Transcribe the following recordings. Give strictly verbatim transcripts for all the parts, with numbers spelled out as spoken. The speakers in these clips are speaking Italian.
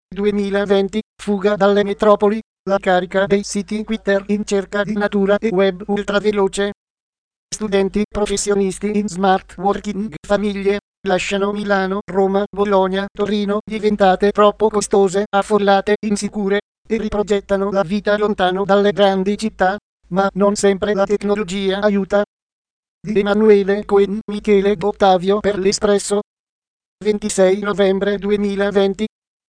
duemilaventi, fuga dalle metropoli, la carica dei siti Twitter in cerca di natura e web ultraveloce. Studenti professionisti in smart working, famiglie, lasciano Milano, Roma, Bologna, Torino, diventate troppo costose, affollate, insicure, e riprogettano la vita lontano dalle grandi città, ma non sempre la tecnologia aiuta. Di Emanuele Cohen, Michele Ottavio per l'Espresso. ventisei novembre duemilaventi.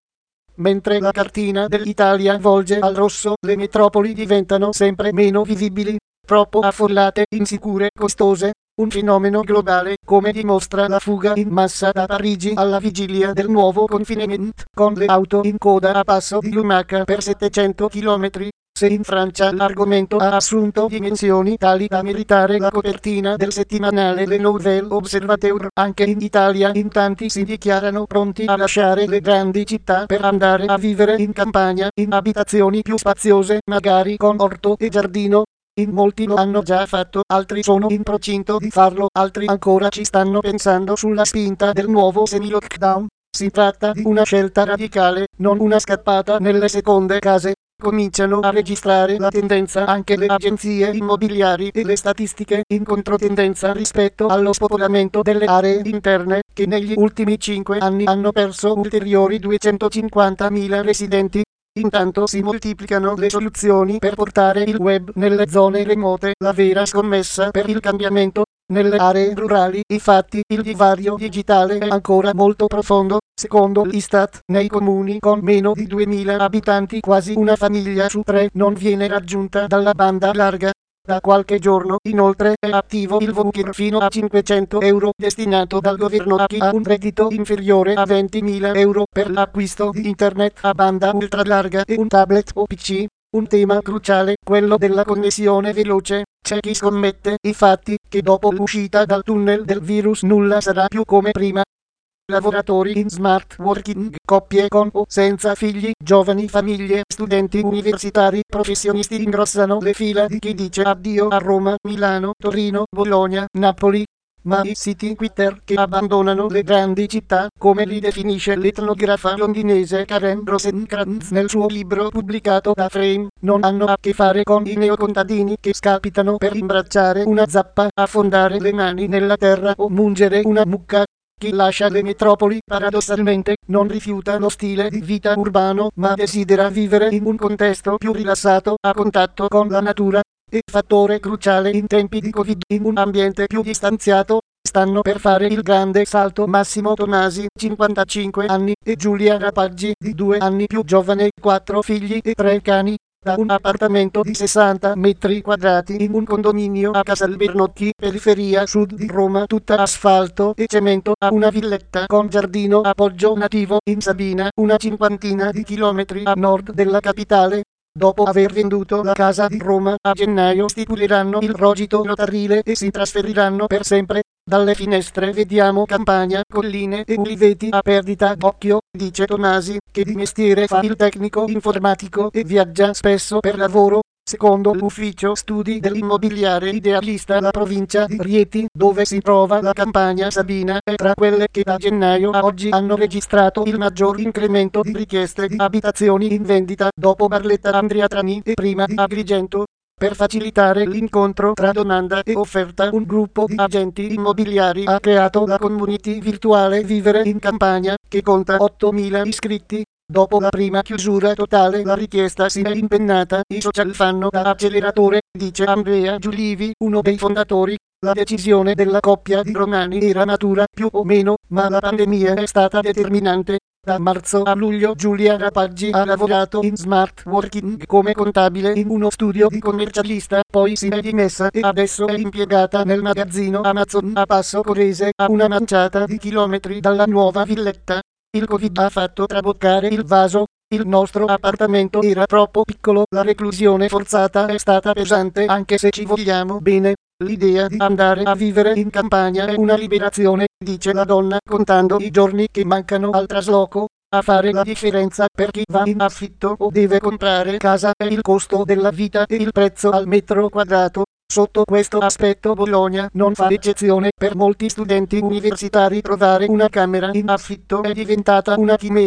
Mentre la cartina dell'Italia volge al rosso, le metropoli diventano sempre meno vivibili, troppo affollate, insicure, costose, un fenomeno globale, come dimostra la fuga in massa da Parigi alla vigilia del nuovo confinement, con le auto in coda a passo di lumaca per settecento chilometri. Se in Francia l'argomento ha assunto dimensioni tali da meritare la copertina del settimanale Le Nouvel Observateur, anche in Italia in tanti si dichiarano pronti a lasciare le grandi città per andare a vivere in campagna, in abitazioni più spaziose, magari con orto e giardino. In molti lo hanno già fatto, altri sono in procinto di farlo, altri ancora ci stanno pensando sulla spinta del nuovo semi-lockdown. Si tratta di una scelta radicale, non una scappata nelle seconde case. Cominciano a registrare la tendenza anche le agenzie immobiliari e le statistiche, in controtendenza rispetto allo spopolamento delle aree interne, che negli ultimi cinque anni hanno perso ulteriori duecentocinquantamila residenti. Intanto si moltiplicano le soluzioni per portare il web nelle zone remote, la vera scommessa per il cambiamento. Nelle aree rurali, infatti, il divario digitale è ancora molto profondo. Secondo l'Istat, nei comuni con meno di duemila abitanti quasi una famiglia su tre non viene raggiunta dalla banda larga. Da qualche giorno, inoltre, è attivo il voucher fino a cinquecento euro destinato dal governo a chi ha un reddito inferiore a ventimila euro per l'acquisto di internet a banda ultralarga e un tablet o P C. Un tema cruciale, quello della connessione veloce. C'è chi scommette, infatti, che dopo l'uscita dal tunnel del virus nulla sarà più come prima. Lavoratori in smart working, coppie con o senza figli, giovani famiglie, studenti universitari, professionisti ingrossano le fila di chi dice addio a Roma, Milano, Torino, Bologna, Napoli. Ma i siti Twitter che abbandonano le grandi città, come li definisce l'etnografa londinese Karen Rosenkrantz nel suo libro pubblicato da Frame, non hanno a che fare con i neocontadini che scalpitano per imbracciare una zappa, affondare le mani nella terra o mungere una mucca. Chi lascia le metropoli, paradossalmente, non rifiuta lo stile di vita urbano, ma desidera vivere in un contesto più rilassato, a contatto con la natura. E fattore cruciale in tempi di Covid, in un ambiente più distanziato. Stanno per fare il grande salto Massimo Tomasi, cinquantacinque anni, e Giulia Rapaggi, di due anni più giovane, quattro figli e tre cani. Da un appartamento di sessanta metri quadrati in un condominio a Casalbernocchi, periferia sud di Roma, tutta asfalto e cemento, a una villetta con giardino a Poggio Nativo, in Sabina, una cinquantina di chilometri a nord della capitale. Dopo aver venduto la casa di Roma, a gennaio stipuleranno il rogito notarile e si trasferiranno per sempre. Dalle finestre vediamo campagna, colline e uliveti a perdita d'occhio, dice Tomasi, che di mestiere fa il tecnico informatico e viaggia spesso per lavoro. Secondo l'ufficio studi dell'immobiliare idealista, la provincia di Rieti, dove si trova la campagna sabina, è tra quelle che da gennaio a oggi hanno registrato il maggior incremento di richieste di abitazioni in vendita, dopo Barletta Andriatrani e prima di Agrigento. Per facilitare l'incontro tra domanda e offerta, un gruppo di agenti immobiliari ha creato la community virtuale Vivere in Campagna, che conta ottomila iscritti. Dopo la prima chiusura totale la richiesta si è impennata, i social fanno da acceleratore, dice Andrea Giulivi, uno dei fondatori. La decisione della coppia di romani era matura, più o meno, ma la pandemia è stata determinante. Da marzo a luglio Giulia Rapaggi ha lavorato in smart working come contabile in uno studio di commercialista, poi si è dimessa e adesso è impiegata nel magazzino Amazon a Passo Corese, a una manciata di chilometri dalla nuova villetta. Il Covid ha fatto traboccare il vaso. Il nostro appartamento era troppo piccolo, la reclusione forzata è stata pesante, anche se ci vogliamo bene. L'idea di andare a vivere in campagna è una liberazione, dice la donna, contando i giorni che mancano al trasloco. A fare la differenza per chi va in affitto o deve comprare casa è il costo della vita e il prezzo al metro quadrato. Sotto questo aspetto Bologna non fa eccezione. Per molti studenti universitari trovare una camera in affitto è diventata una chimera.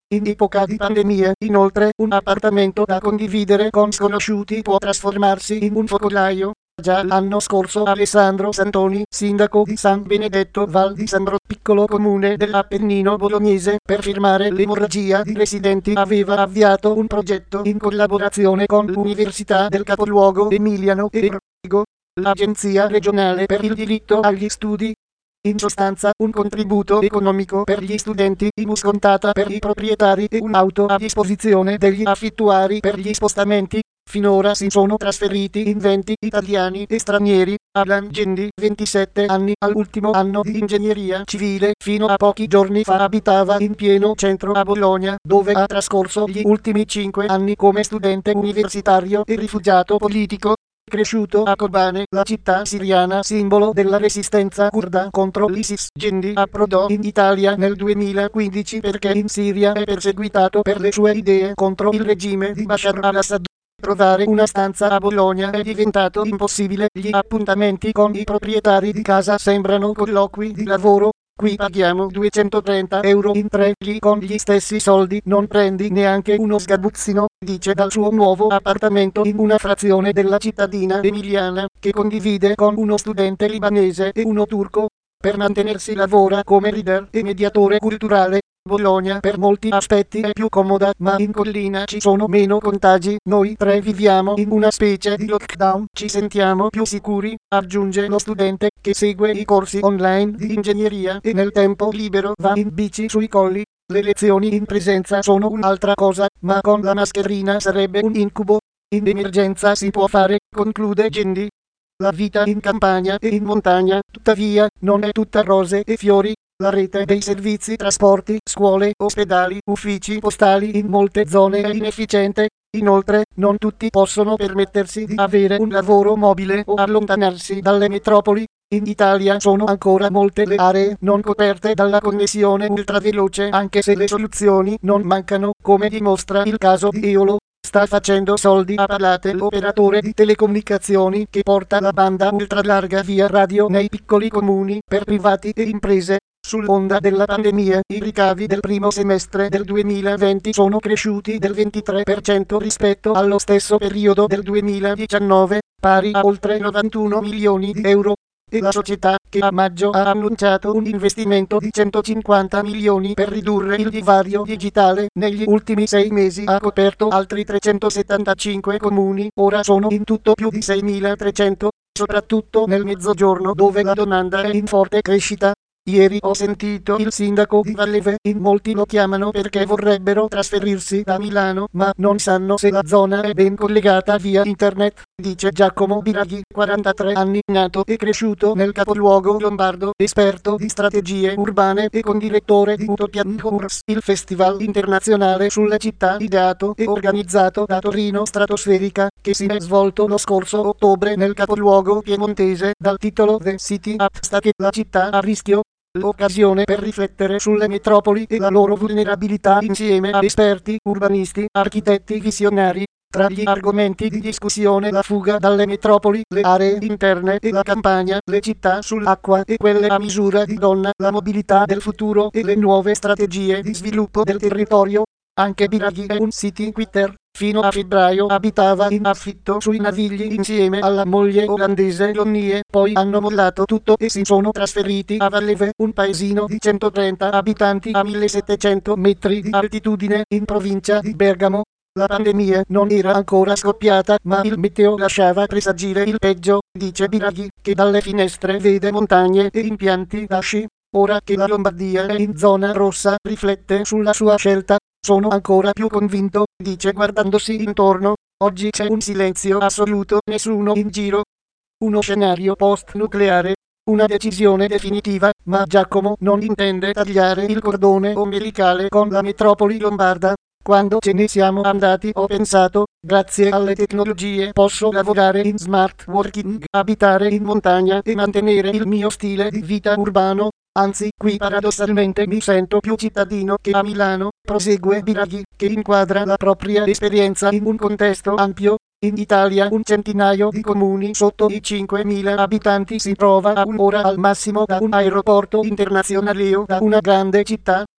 In epoca di pandemia, inoltre, un appartamento da condividere con sconosciuti può trasformarsi in un focolaio. Già l'anno scorso Alessandro Santoni, sindaco di San Benedetto Val di Sambro, piccolo comune dell'Appennino bolognese, per fermare l'emorragia di residenti aveva avviato un progetto in collaborazione con l'Università del capoluogo Emiliano e Rovigo, l'Agenzia regionale per il diritto agli studi. In sostanza, un contributo economico per gli studenti, in scontata per i proprietari e un'auto a disposizione degli affittuari per gli spostamenti. Finora si sono trasferiti in venti italiani e stranieri. Alan Gendi, ventisette anni, all'ultimo anno di ingegneria civile, fino a pochi giorni fa abitava in pieno centro a Bologna, dove ha trascorso gli ultimi cinque anni come studente universitario e rifugiato politico. Cresciuto a Kobane, la città siriana simbolo della resistenza curda contro l'ISIS, Gendi approdò in Italia nel duemilaquindici perché in Siria è perseguitato per le sue idee contro il regime di Bashar al-Assad. Trovare una stanza a Bologna è diventato impossibile, gli appuntamenti con i proprietari di casa sembrano colloqui di lavoro. Qui paghiamo duecentotrenta euro in tre G con gli stessi soldi, non prendi neanche uno sgabuzzino, dice dal suo nuovo appartamento in una frazione della cittadina emiliana, che condivide con uno studente libanese e uno turco. Per mantenersi lavora come leader e mediatore culturale. Bologna per molti aspetti è più comoda, ma in collina ci sono meno contagi. Noi tre viviamo in una specie di lockdown, ci sentiamo più sicuri, aggiunge lo studente, che segue i corsi online di ingegneria e nel tempo libero va in bici sui colli. Le lezioni in presenza sono un'altra cosa, ma con la mascherina sarebbe un incubo. In emergenza si può fare, conclude Gendi. La vita in campagna e in montagna, tuttavia, non è tutta rose e fiori. La rete dei servizi trasporti, scuole, ospedali, uffici postali in molte zone è inefficiente. Inoltre, non tutti possono permettersi di avere un lavoro mobile o allontanarsi dalle metropoli. In Italia sono ancora molte le aree non coperte dalla connessione ultraveloce, anche se le soluzioni non mancano, come dimostra il caso di Eolo. Sta facendo soldi a palate l'operatore di telecomunicazioni che porta la banda ultralarga via radio nei piccoli comuni per privati e imprese. Sull'onda della pandemia, i ricavi del primo semestre del duemilaventi sono cresciuti del ventitré per cento rispetto allo stesso periodo del duemiladiciannove, pari a oltre novantuno milioni di euro. E la società, che a maggio ha annunciato un investimento di centocinquanta milioni per ridurre il divario digitale, negli ultimi sei mesi ha coperto altri trecentosettantacinque comuni, ora sono in tutto più di seimilatrecento, soprattutto nel mezzogiorno dove la domanda è in forte crescita. Ieri ho sentito il sindaco di Valleve, in molti lo chiamano perché vorrebbero trasferirsi da Milano, ma non sanno se la zona è ben collegata via internet, dice Giacomo Biraghi, quarantatré anni, nato e cresciuto nel capoluogo lombardo, esperto di strategie urbane e condirettore di Utopian Tours, il festival internazionale sulle città ideato e organizzato da Torino Stratosferica, che si è svolto lo scorso ottobre nel capoluogo piemontese, dal titolo The City at Stake, la città a rischio. L'occasione per riflettere sulle metropoli e la loro vulnerabilità insieme a esperti, urbanisti, architetti visionari. Tra gli argomenti di discussione la fuga dalle metropoli, le aree interne e la campagna, le città sull'acqua e quelle a misura di donna, la mobilità del futuro e le nuove strategie di sviluppo del territorio. Anche Biraghi è un city quitter. Fino a febbraio abitava in affitto sui Navigli insieme alla moglie olandese Lonnie, poi hanno mollato tutto e si sono trasferiti a Valleve, un paesino di centotrenta abitanti a millesettecento metri di altitudine, in provincia di Bergamo. La pandemia non era ancora scoppiata, ma il meteo lasciava presagire il peggio, dice Biraghi, che dalle finestre vede montagne e impianti da sci. Ora che la Lombardia è in zona rossa, riflette sulla sua scelta. Sono ancora più convinto, dice guardandosi intorno. Oggi c'è un silenzio assoluto, nessuno in giro. Uno scenario post-nucleare. Una decisione definitiva, ma Giacomo non intende tagliare il cordone ombelicale con la metropoli lombarda. Quando ce ne siamo andati ho pensato, grazie alle tecnologie posso lavorare in smart working, abitare in montagna e mantenere il mio stile di vita urbano. Anzi, qui paradossalmente mi sento più cittadino che a Milano, prosegue Biraghi, che inquadra la propria esperienza in un contesto ampio. In Italia un centinaio di comuni sotto i cinquemila abitanti si trova a un'ora al massimo da un aeroporto internazionale o da una grande città.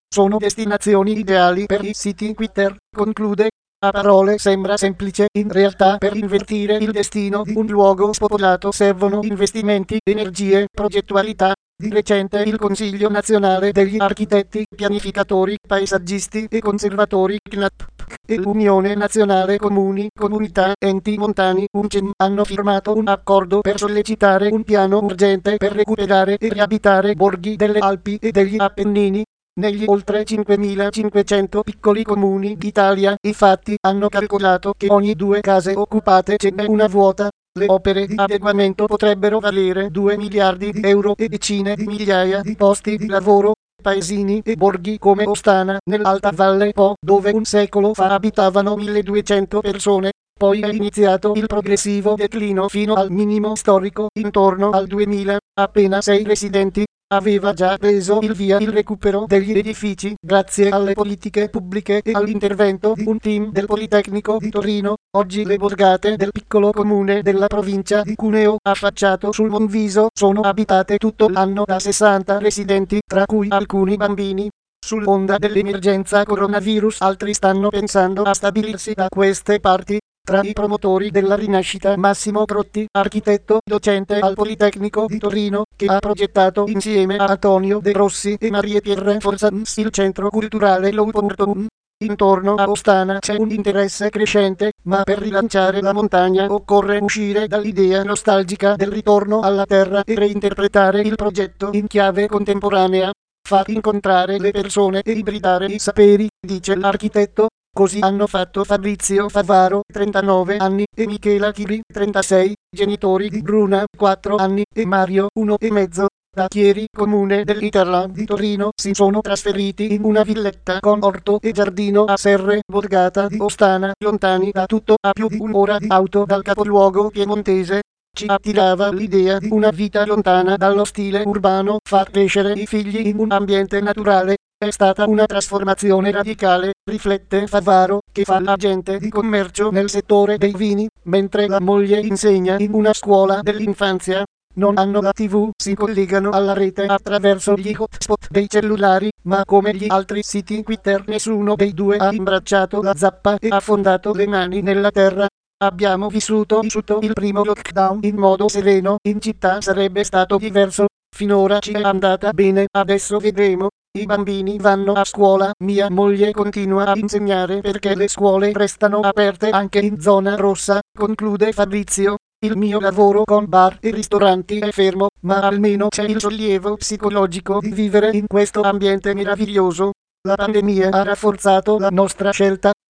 sono destinazioni ideali per i siti Twitter, conclude. A parole sembra semplice, in realtà per invertire il destino di un luogo spopolato servono investimenti, energie, progettualità. Di recente il Consiglio Nazionale degli Architetti, Pianificatori, Paesaggisti e Conservatori C N A P e l'Unione Nazionale Comuni, Comunità, Enti Montani U N C E M hanno firmato un accordo per sollecitare un piano urgente per recuperare e riabitare borghi delle Alpi e degli Appennini. Negli oltre cinquemilacinquecento piccoli comuni d'Italia, infatti, hanno calcolato che ogni due case occupate ce n'è una vuota. Le opere di adeguamento potrebbero valere due miliardi di euro e decine di migliaia di posti di lavoro. Paesini e borghi come Ostana, nell'Alta Valle Po, dove un secolo fa abitavano milleduecento persone. Poi è iniziato il progressivo declino fino al minimo storico intorno al duemila, appena sei residenti. Aveva già preso il via il recupero degli edifici grazie alle politiche pubbliche e all'intervento di un team del Politecnico di Torino. Oggi le borgate del piccolo comune della provincia di Cuneo, affacciato sul Monviso, sono abitate tutto l'anno da sessanta residenti, tra cui alcuni bambini. Sull'onda dell'emergenza coronavirus altri stanno pensando a stabilirsi da queste parti. Tra i promotori della rinascita Massimo Crotti, architetto docente al Politecnico di Torino, che ha progettato insieme a Antonio De Rossi e Marie Pierre Forsans il centro culturale Loupurtum. Intorno a Ostana c'è un interesse crescente, ma per rilanciare la montagna occorre uscire dall'idea nostalgica del ritorno alla terra e reinterpretare il progetto in chiave contemporanea. Far incontrare le persone e ibridare i saperi, dice l'architetto. Così hanno fatto Fabrizio Favaro, trentanove anni, e Michela Chiri, trentasei, genitori di Bruna, quattro anni, e Mario, uno e mezzo. Da Chieri, comune dell'Interland di Torino, si sono trasferiti in una villetta con orto e giardino a Serre, borgata di Ostana, lontani da tutto a più di un'ora di auto dal capoluogo piemontese. Ci attirava l'idea di una vita lontana dallo stile urbano, far crescere i figli in un ambiente naturale. È stata una trasformazione radicale, riflette Favaro, che fa l'agente di commercio nel settore dei vini, mentre la moglie insegna in una scuola dell'infanzia. Non hanno la tivù, si collegano alla rete attraverso gli hotspot dei cellulari, ma come gli altri siti Twitter nessuno dei due ha imbracciato la zappa e ha fondato le mani nella terra. Abbiamo vissuto vissuto il primo lockdown in modo sereno, in città sarebbe stato diverso. Finora ci è andata bene, adesso vedremo. I bambini vanno a scuola, mia moglie continua a insegnare perché le scuole restano aperte anche in zona rossa, conclude Fabrizio. Il mio lavoro con bar e ristoranti è fermo, ma almeno c'è il sollievo psicologico di vivere in questo ambiente meraviglioso. La pandemia ha rafforzato la nostra scelta,